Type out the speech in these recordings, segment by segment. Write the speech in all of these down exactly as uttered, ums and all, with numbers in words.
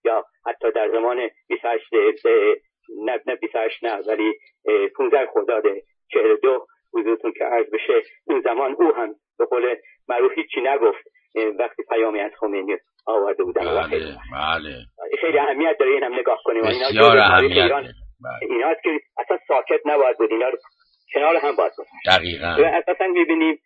یا حتی در زمان بیست و هشت نه نه بیست و هشت نه ولی پانزده خرداد چهل و دو حضورتون که عرض بشه، اون زمان او هم به قول معروف هیچی نگفت وقتی پیامی از خمینی آورده بودن. بله بله خیلی اهمیت داره این هم نگاه کنیم. بسیار اهمیت داره. اینا هست که اصلا ساکت نباید بود، اینا رو کنار هم باید بود. دقیقاً. و اساسا میبینیم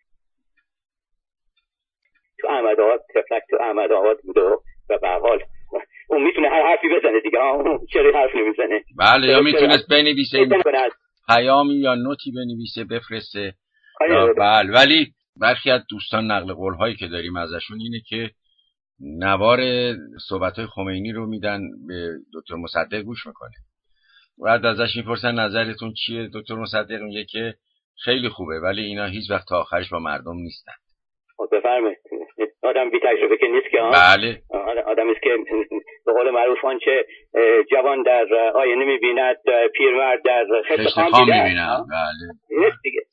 تو احمد آباد تفلک تو احمد آباد بوده و به حال اون میتونه هر حرفی بزنه دیگه، اون چرا حرف نمیزنه؟ بله، یا میتونست بنویسه پیامی یا نوتی بنویسه بفرسته. بله، ولی برخی از دوستان نقل قول هایی که داریم ازشون اینه که نوار صحبت های خمینی رو میدن به دکتر مصدق گوش میکنه. بعد ازش میپرسن نظرتون چیه؟ دکتر مصدق میگه که خیلی خوبه ولی اینا هیچ وقت تا آخرش با مردم نیستن. بفرمایید. آدم بی تجربه که نیست که بله. آدمی است که به قول معروف آنچه جوان در آینه میبیند پیرمرد در خشت خام میبیند. بله. نیست دیگه.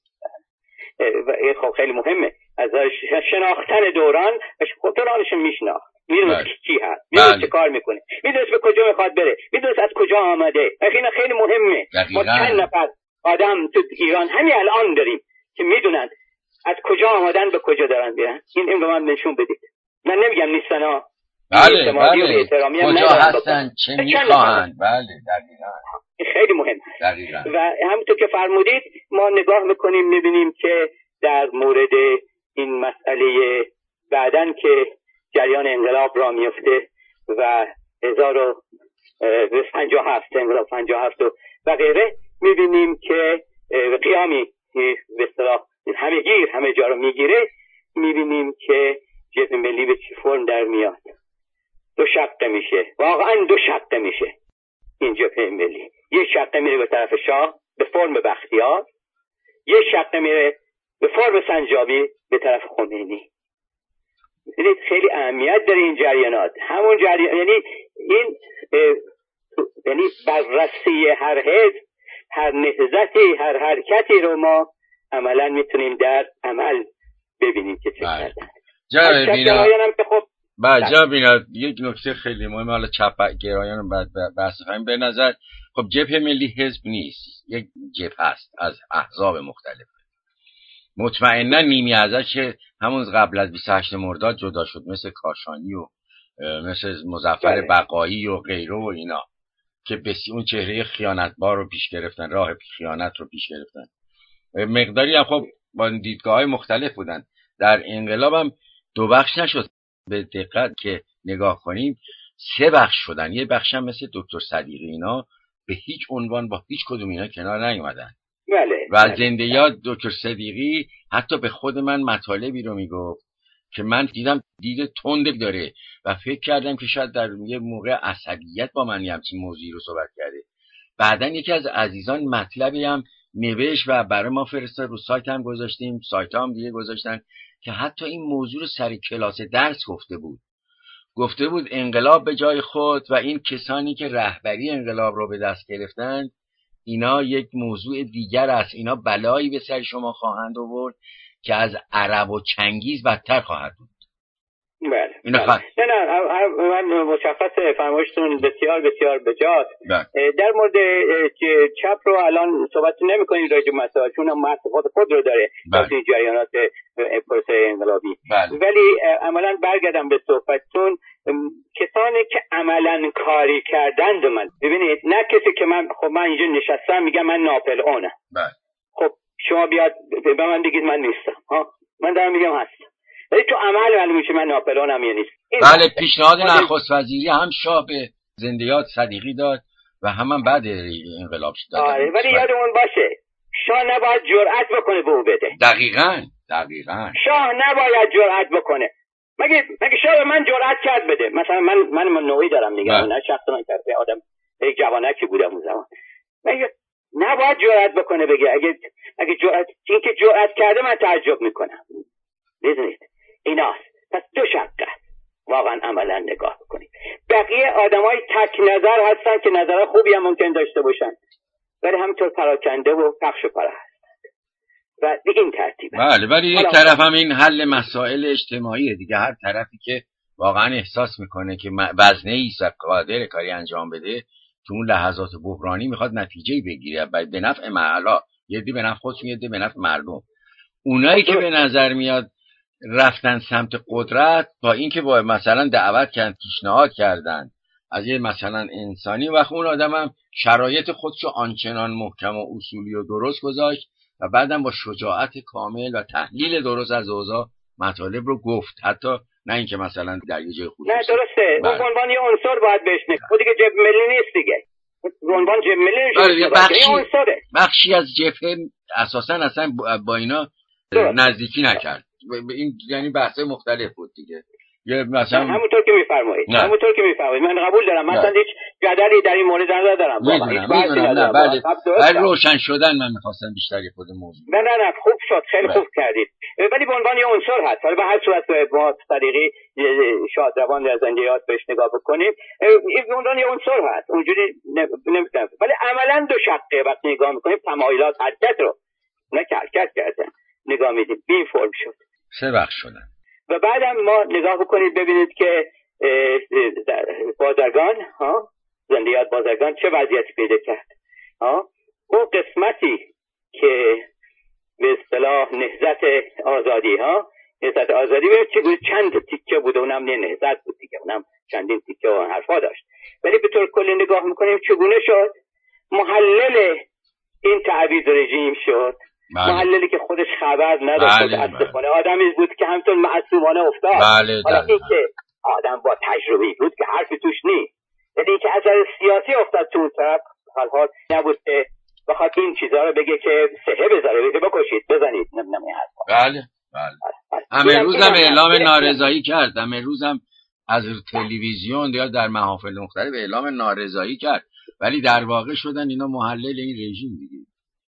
و این خب خیلی مهمه از شناختن دوران. خب دورانش میشناخت، میدونست بله. کی هست، میدونست بله. چه کار میکنه، میدونست به کجا میخواد بره، میدونست از کجا آمده. این خیلی مهمه. دقیقاً. ما چند نفر آدم تو ایران همین الان داریم که میدونن از کجا آمدن به کجا دارن میرن. این این به من نشون بدید. من نمیگم نیستن ها. بله بله. کجا هستن، چه میخواهند. بله دقیقاً. این خیلی مهمه. دقیقاً. و همونطور که فرمودید ما نگاه میکنیم میبینیم که در مورد این مسئله بعدن که جریان انقلاب را میفته و هزار و پنجاه و هفت انقلاب پنجاه و هفت و غیره، میبینیم که قیامی به اصطلاح همه گیر همه جا رو میگیره. میبینیم که جبهه ملی به چی فرم در میاد. دو شقه میشه، واقعا دو شقه میشه این جبهه ملی. یه شقه میره به طرف شاه به فرم بختیار، یه شقه میره به فرم سنجابی به طرف خمینی. ببینید خیلی اهمیت داره این جریانات. همون جریان یعنی این یعنی بررسی هر حزب، هر نهضتی، هر حرکتی رو ما عملا میتونیم در عمل ببینیم که چه کردن. جا بینا که خب با جا بینا یک نکته خیلی مهمه، حالا چپ گرایان بعد بحث فهمیم. به نظر خب جبهه ملی حزب نیست، یک جبهه است از احزاب مختلف. مطمئنا نیمی ازش که همون قبل از بیست و هشت مرداد جدا شد، مثل کاشانی و مثل مظفر بقایی و غیره و اینا که بسی اون چهره خیانتبار رو پیش گرفتن، راه خیانت رو پیش گرفتن. مقداری هم خب با دیدگاه‌های مختلف بودن. در انقلاب هم دو بخش نشد، به دقت که نگاه کنیم سه بخش شدن. یه بخش هم مثل دکتر صدیقی اینا به هیچ عنوان با هیچ کدوم اینا کنار نیومدن. بله. و زنده یاد دکتر صدیقی حتی به خود من مطالبی رو میگفت که من دیدم دید تند داره و فکر کردم که شاید در یه موقع عصبیت با من همچین موضوعی رو صحبت کرده. بعدن یکی از عزیزان مطلبی هم نوشت و برای ما فرستاد، رو سایت هم گذاشتیم، سایت هم دیگه گذاشتن که حتی این موضوع رو سر کلاس درس گفته بود. گفته بود انقلاب به جای خود و این کسانی که رهبری انقلاب رو به دست گرفتن اینا یک موضوع دیگر است، اینا بلایی به سر شما خواهند آورد که از عرب و چنگیز بدتر خواهد بود. بله. اینا بله. نه نه من مشخص فرمایشتون بسیار بسیار بجاست. در مورد چپ رو الان صحبت نمی کنید راجع به مسائل، چون هم خود خود رو داره در این جریانات پروسه انقلابی. بله. ولی عملا برگردم به صحبتتون، کسانی که عملا کاری کردند من ببینید، نه کسی که من خب من اینجا نشستم میگم من ناپل اونم. بله. خب شما بیاد به من بگید من نیستم، ها من دارم میگم هستم، ولی تو عمل معلوم میشه من ناپلئونم یا نیست. بله. پیشنهاد نخست وزیری هم شاه به زنده یاد صدیقی داد و هم, هم بعد انقلاب شد. آره ولی یادمون باشه شاه نباید جرأت بکنه به او بده. دقیقاً دقیقاً. شاه نباید جرأت بکنه. مگه مگه شاه من جرأت کرد بده؟ مثلا من من, من نوعی دارم میگم، نه شخصا کرده آدم یک جوانکی بودم اون زمان. مگه نباید جرأت بکنه بگه؟ اگه اگه جرأت این که جرأت کرده من تعجب میکنم. ببینید ایناست. پس دو شقه واقعا عملا نگاه کنید. بقیه آدمای تک نظر هستن که نظر خوبی هم ممکن داشته باشن ولی همینطور پراکنده و پخش و پلا هستن و به این ترتیب. بله ولی یک طرف هم این حل مسائل اجتماعیه دیگه. هر طرفی که واقعا احساس میکنه که وزنه ایست و قادر کاری انجام بده، تو اون لحظات بحرانی میخواد نتیجه بگیره به نفع معلا، یه دی به نفع خودش، یه دی به نفع مردم. اونایی که به نظر میاد رفتن سمت قدرت با اینکه با مثلا دعوت کردن، پیشنهاد کردن از یه مثلا انسانی، و اون آدم هم شرایط خودشو آنچنان محکم و اصولی و درست گذاشت و بعدم با شجاعت کامل و تحلیل درست از اوضاع مطالب رو گفت، حتی نه اینکه مثلا در یه جای خصوصی. نه درسته، اون عنوان یه عنصر باید بهش نگاه. خود دیگه جبهه ملی نیست دیگه، عنوان جبهه ملی نیست، بخشی بخشی از جبهه اساسا اصلا با اینا نزدیکی نکرد. این یعنی بحث مختلف بود دیگه. یه مثلا همونطور که میفرمایید، همونطور که میفرمایید من قبول دارم، مثلا هیچ جدلی در این مورد ندارم. میدونم بله، ولی روشن شدن من می‌خواستم بیشتری خود موضوع. نه نه نه خوب شد، خیلی خوب کردید. ولی به عنوان یه عنصر هست، حالا به هر صورت ما طریقی شادروان در زندیات بهش نگاه بکنیم، این به عنوان یه عنصر هست، اونجوری نمی‌تونم. ولی عملاً دو شقه وقتی نگاه می‌کنیم تمایلات حرکت رو نه حرکت کردن نگاه می‌دیم، بی فرم شد، سه بخش شدن. و بعدم ما نگاه بکنید ببینید که بازرگان ها زندیات بازرگان چه وضعیتی پیدا کرد. ها اون قسمتی که به اصطلاح نهضت آزادی ها نهضت آزادی ببینید چه چند تیکه بود، اونم نه نهضت بود دیگه، اونم چندین تیکه و حرفا داشت، ولی به طور کلی نگاه میکنیم چگونه شد محلل این تعویض رژیم شد. بله. محللی که خودش خبر نداشت، متاسفانه آدمی بود که همطور معصومانه افتاد. بله حالا این که آدم با تجربه بود که حرفی توش نیست، یعنی این که اثر سیاسی افتاد تو اون طرف، حال نبود که بخواد این چیزها رو بگه که سهه بذاره بگه بکشید بزنید نمیدونم این حرفا. بله بله. امروز هم اعلام نارضایی کرد، امروز هم از تلویزیون یا در محافل مختلف اعلام نارضایی کرد، ولی در واقع شدن اینا محلل این رژیم دیگه.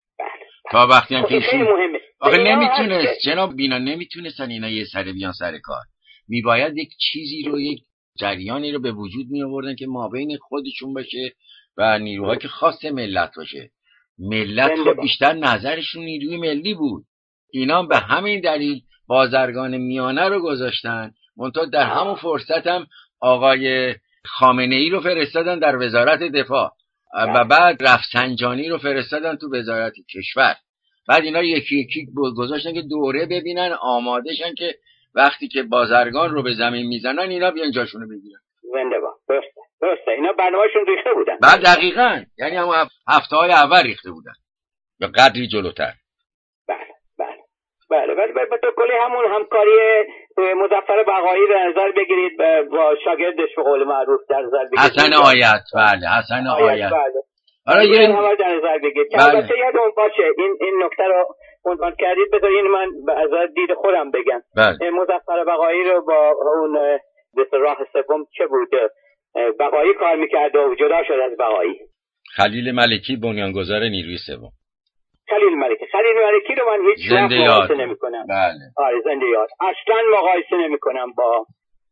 تا وقتی هم که ایشون آخه نمیتونست جناب بینا نمیتونستن اینا یه سر بیان سر کار، میباید یک چیزی رو، یک جریانی رو به وجود می آوردن که مابین خودشون باشه و نیروها که خاص ملت باشه. ملت خب بیشتر نظرشون نیروی ملی بود، اینا به همین دلیل بازرگان میانه رو گذاشتن، منتها در همون فرصت هم آقای خامنه ای رو فرستادن در وزارت دفاع و بعد رفسنجانی رو فرستادن تو وزارت کشور. بعد اینا یکی یکی گذاشتن که دوره ببینن آمادهشن که وقتی که بازرگان رو به زمین میزنن اینا بیان جاشونو بگیرن. زنده با درسته درسته اینا برنامه‌شون ریخته بودن. بعد دقیقاً یعنی هم هفته های اول ریخته بودن یا قدری جلوتر. بله بله بله ولی به طور کلی همون همکاری مظفر بقایی رو نظر بگیرید با شاگردش به قول معروف در نظر بگیرید. حسن آیت بله حسن آیت. حالا یه هم در نظر بگیرید. که البته یادمون باشه این این نکته رو عنوان کردید، بذارین من از دید خودم بگم. مظفر بقایی رو با اون به راه سوم چه بود؟ بقایی کار میکرد و جدا شد از بقایی. خلیل ملکی بنیانگذار نیروی سوم. خلیل ملکی خلیل ملکی رو من هیچ وقت مقایسه نمی‌کنم. بله. آره زنده یاد. اصلا مقایسه نمی‌کنم با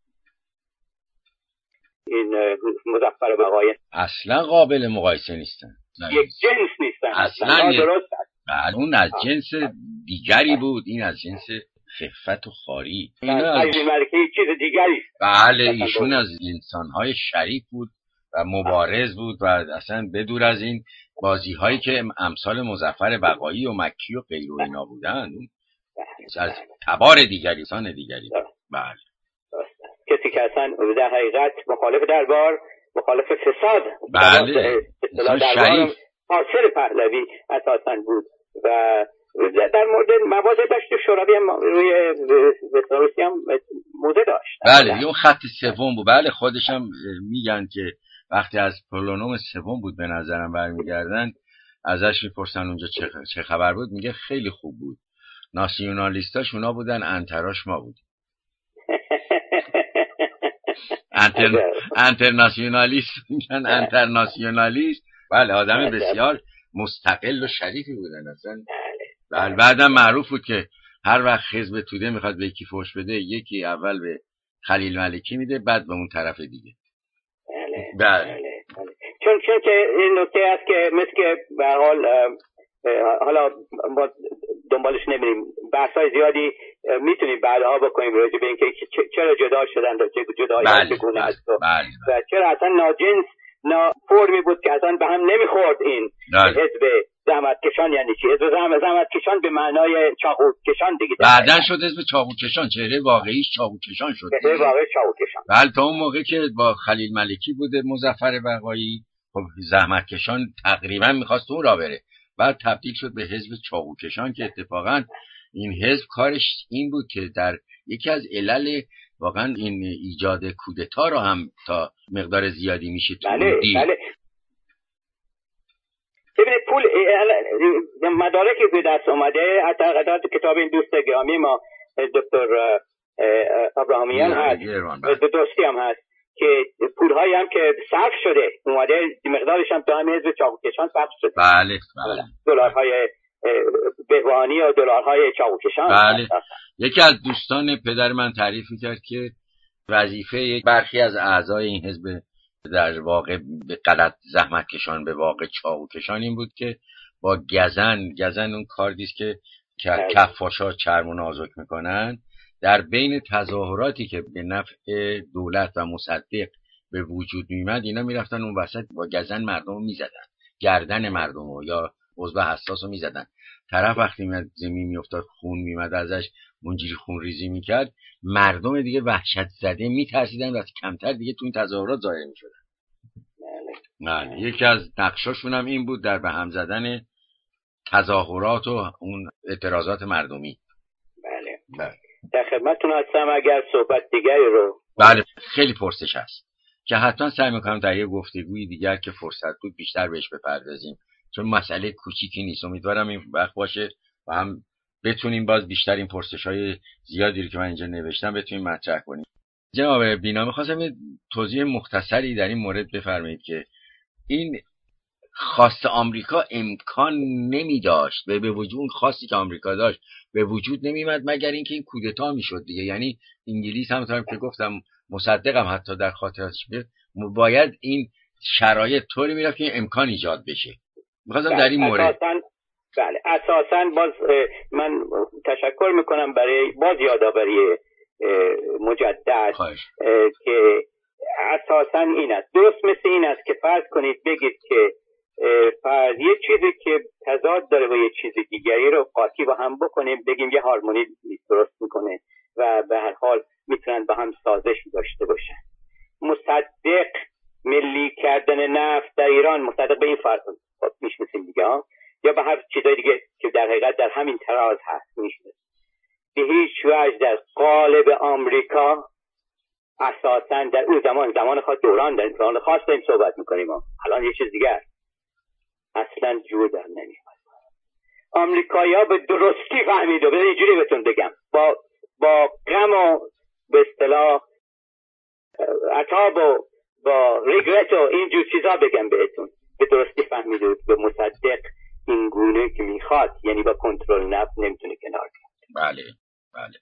این مظفر بقایی. اصلا قابل مقایسه نیستن. یک جنس نیستن. اصلا, اصلا درست است. بله اون از جنس دیگری بود، این از جنس خفت و خاری. خلیل ملکی چیز دیگری. بله ایشون از انسان‌های شریف بود و مبارز بود و اصلا بدور از این بازی هایی که امثال مظفر بقایی و مکی و غیر و اینا بودن از تبار دیگری انسان دیگری. بله کسی که اصلا در حقیقت مخالف دربار، مخالف فساد، بله دربار حاصل پهلوی اساسا بود و در مورد مواد داشت شوروی هم روی روسی هم موزه داشت. بله اون خط سوم بود. بله خودش هم میگن که وقتی از پولونوم سوم بود به نظرم برمیگردن ازش میپرسن اونجا چه, چه خبر بود، میگه خیلی خوب بود، ناسیونالیستاش اونا بودن انتراش ما بود. انتر انترناسیونالیست میگن انترناسیونالیست. بله آدم بسیار مستقل و شریفی بودن اصلا. بله بعدم معروف بود که هر وقت حزب توده میخواد به یکی فوش بده یکی اول به خلیل ملکی میده بعد به اون طرف دیگه. بله بله چون چون که این نکته است که مثل که به حال حالا ما دنبالش نمیریم، بحث‌های زیادی میتونیم بعدها بکنیم راجع به اینکه چرا جدا شدن و چه جدایی چگونه است و چرا اصلا ناجنس نا فرمی بود که اصلا به هم نمیخورد. این حزب زحمتکشان یعنی چی؟ حزب زحمتکشان به معنای چاقوکشان دیگه، بعدن شد حزب چاقوکشان، چهره واقعیش چاقوکشان شد، چهره واقعی چاقوکشان. بله تا اون موقع که با خلیل ملکی بوده مظفر بقایی، خب زحمتکشان تقریبا میخواست اون را بره، بعد تبدیل شد به حزب چاقوکشان که اتفاقا این حزب کارش این بود که در یکی از علل واقعا این ایجاد کودتا رو هم تا مقدار زیادی میشه تو بله دید. بله. ببینید پول مدارکی به دست اومده، حتی قدرت کتاب این دوست گرامی ما دکتر ابراهیمیان هست و دوستی هم هست که پولهایی هم که صرف شده اومده مقدارش هم تا هم حزب چاقوکشان صرف شده. بله بله. دلارهای بهوانی و دلارهای چاقوکشان. بله. یکی از دوستان پدر من تعریف می‌کرد که وظیفه برخی از اعضای این حزب در واقع به غلط زحمتکشان به واقع چاقوکشان این بود که با گزن گزن اون کاردیست که کفاشا چرم و نازک میکنن در بین تظاهراتی که به نفع دولت و مصدق به وجود میمد اینا میرفتن اون وسط با گزن مردم رو میزدن، گردن مردم رو یا عضو حساس رو میزدن. طرف وقتی میاد زمین میافتاد خون میمد ازش اونجوری خون ریزی میکرد، مردم دیگه وحشت زده میترسیدن و کمتر دیگه تو این تظاهرات ظاهر میشدن. نه یکی از نقشاشون هم این بود در به هم زدن تظاهرات و اون اعتراضات مردمی. بله بله. در خدمتتون هستم اگر صحبت دیگری رو. بله خیلی پرسش هست که حتما سعی میکنم در یه گفتگوی دیگر که فرصت بود بیشتر بهش بپردازیم، چون مسئله کوچیکی نیست. امیدوارم این وقت باشه و هم بتونیم باز بیشتر این پرسش‌های زیادی رو که من اینجا نوشتم بتونیم مطرح کنیم. جناب بینا می‌خواستم یه توضیح مختصری در این مورد بفرمایید که این خواست آمریکا امکان نمی داشت و به وجود اون خواستی که آمریکا داشت به وجود نمی‌آمد مگر اینکه این کودتا میشد دیگه. یعنی انگلیس هم تا که گفتم مصدقم حتی در خاطرش بیاد باید این شرایط طوری میرفت که امکان ایجاد بشه. می‌خواستم در این مورد بله اساساً باز من تشکر میکنم برای باز یادآوری مجدد که اساساً این است، درست مثل این است که فرض کنید بگید که فرض یه چیزی که تضاد داره با یه چیز دیگری رو قاطی با هم بکنیم، بگیم یه هارمونی درست میکنه و به هر حال میتونن با هم سازش داشته باشن. مصدق ملی کردن نفت در ایران مصدق به این فرض میشناسیم دیگه ها، یا به هر چیزای دیگه که در حقیقت در همین تراز هست میشه. به هیچ وجه در قالب آمریکا اساساً در اون زمان زمان خاص دوران در دوران خاص داریم صحبت میکنیم، الان یه چیز دیگه اصلا جور در نمیاد. آمریکایی‌ها به درستی فهمیده، بذارید اینجوری بهتون بگم، با با غم و به اصطلاح عتاب و با ریگرت و اینجور چیزا بگم بهتون، به درستی فهمیده به مصدق این گونه که میخواد، یعنی با کنترل نفت نمیتونه کنار بیاد. بله بله.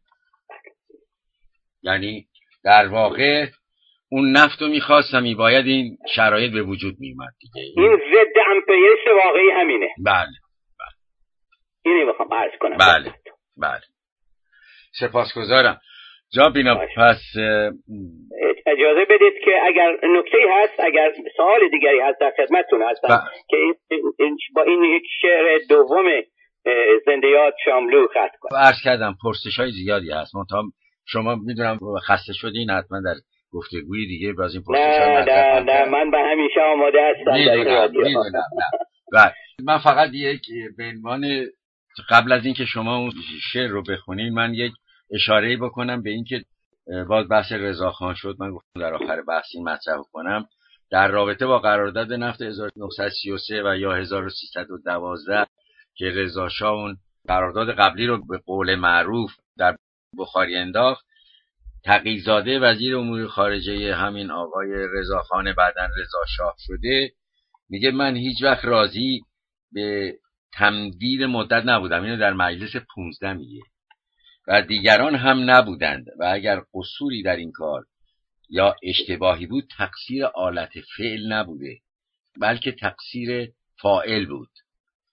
یعنی در واقع اون نفت رو میخواستم میباید این شرایط به وجود میومد دیگه. این, این ضد امپریالیسم واقعی همینه. بله بله. اینی میخوام عرض کنم. بله بله. سپاسگزارم. جناب بینا پس اجازه بدید که اگر نکته‌ای هست، اگر سوال دیگری هست در خدمتتون هستم با... که این با این یک شعر دوم زنده یاد شاملو ختم کنم. عرض کردم پرسش‌های زیادی هست، منتها شما میدونم خسته شدین حتما در گفتگوی دیگه باز این پرسش‌ها نه نه نه من به همیشه آماده هستم. میدونم میدونم نه من فقط یک به عنوان قبل از اینکه شما اون شعر رو بخونید من یک اشاره‌ای بکنم به اینکه باز بحث رضاخان شد. من گفتم در آخر بحث این مطرح کنم در رابطه با قرارداد نفت هزار و نهصد و سی و سه و یا هزار و سیصد و دوازده که رضا شاه اون قرارداد قبلی رو به قول معروف در بخاری انداخت، تقی‌زاده وزیر امور خارجه همین آقای رضاخان بعدن رضا شاه شده میگه من هیچ وقت راضی به تمدید مدت نبودم. اینو در مجلس پونزده میگه و دیگران هم نبودند و اگر قصوری در این کار یا اشتباهی بود تقصیر آلت فعل نبوده بلکه تقصیر فاعل بود.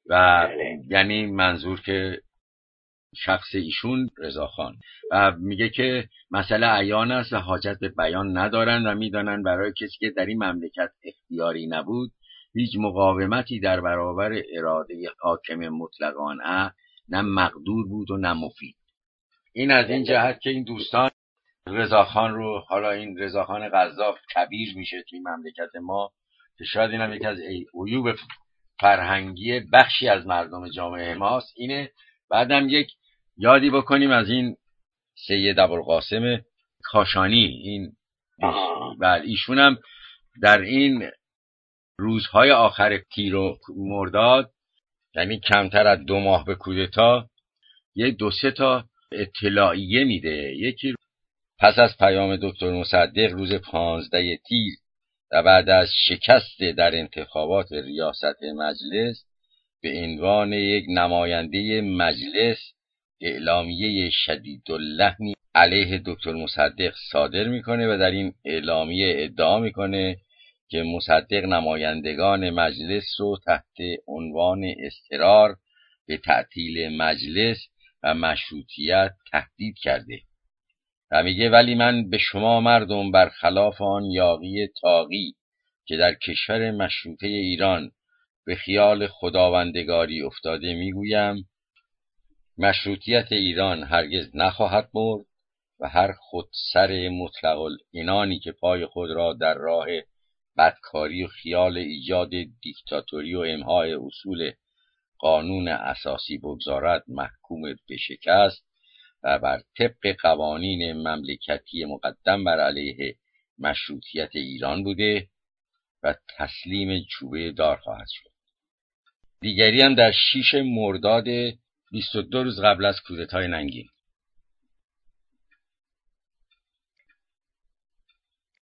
و یعنی منظور که شخص ایشون رضاخان، و میگه که مسئله عیان است و حاجت به بیان ندارن و میدانن برای کسی که در این مملکت اختیاری نبود هیچ مقاومتی در برابر اراده حاکم مطلقانه نه مقدور بود و نه مفید. این از این جهت که این دوستان رضاخان رو، حالا این رضاخان قذاف کبیر میشه توی مملکت ما که شاید اینم یکی از عیوب فرهنگی بخشی از مردم جامعه ماست اینه. بعدم یک یادی بکنیم از این سید ابوالقاسم کاشانی، این بله ایشون هم در این روزهای آخر تیر و مرداد، یعنی کمتر از دو ماه به کودتا، یک دو سه تا اطلاعیه میده. یکی پس از پیام دکتر مصدق روز پانزده تیر و بعد از شکست در انتخابات ریاست مجلس به عنوان یک نماینده مجلس اعلامیه شدیداللحنی علیه دکتر مصدق صادر میکنه و در این اعلامیه ادعا میکنه که مصدق نمایندگان مجلس رو تحت عنوان اضطرار به تعطیل مجلس و مشروطیت تهدید کرده و میگه ولی من به شما مردم برخلاف آن یاغی طاغی که در کشور مشروطه ایران به خیال خداوندگاری افتاده میگویم مشروطیت ایران هرگز نخواهد برد و هر خودسر مطلق العنانی که پای خود را در راه بدکاری و خیال ایجاد دیکتاتوری و امهای اصول قانون اساسی بگذارد محکوم به شکست و بر طبق قوانین مملکتی مقدم بر علیه مشروطیت ایران بوده و تسلیم چوبه دار خواهد شد. دیگری هم در شش مرداد بیست و دو روز قبل از کودتای ننگین